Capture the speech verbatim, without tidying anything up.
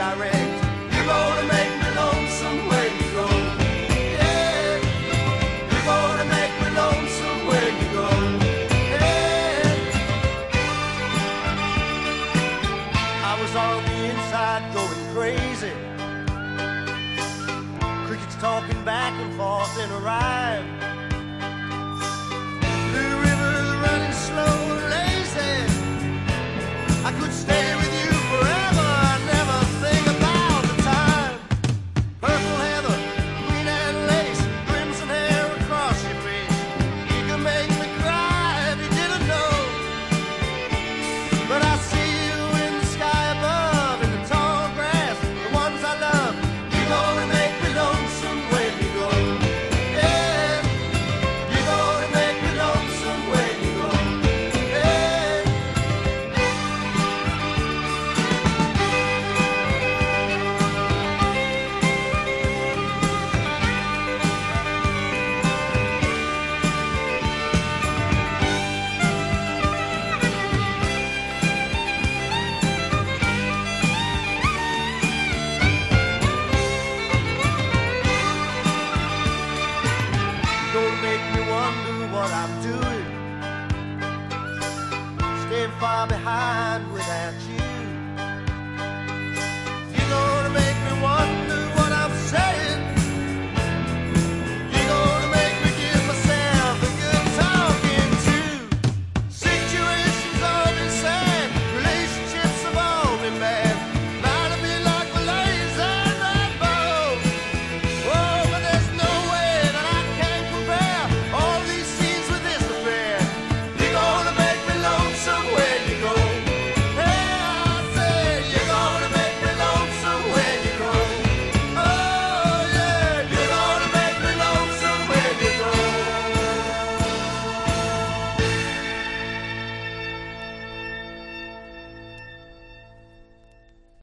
direct. You're gonna make me lonesome when you go. Yeah, you're gonna make me lonesome when you go. Yeah, I was on the inside going crazy. Crickets talking back and forth in a rhyme.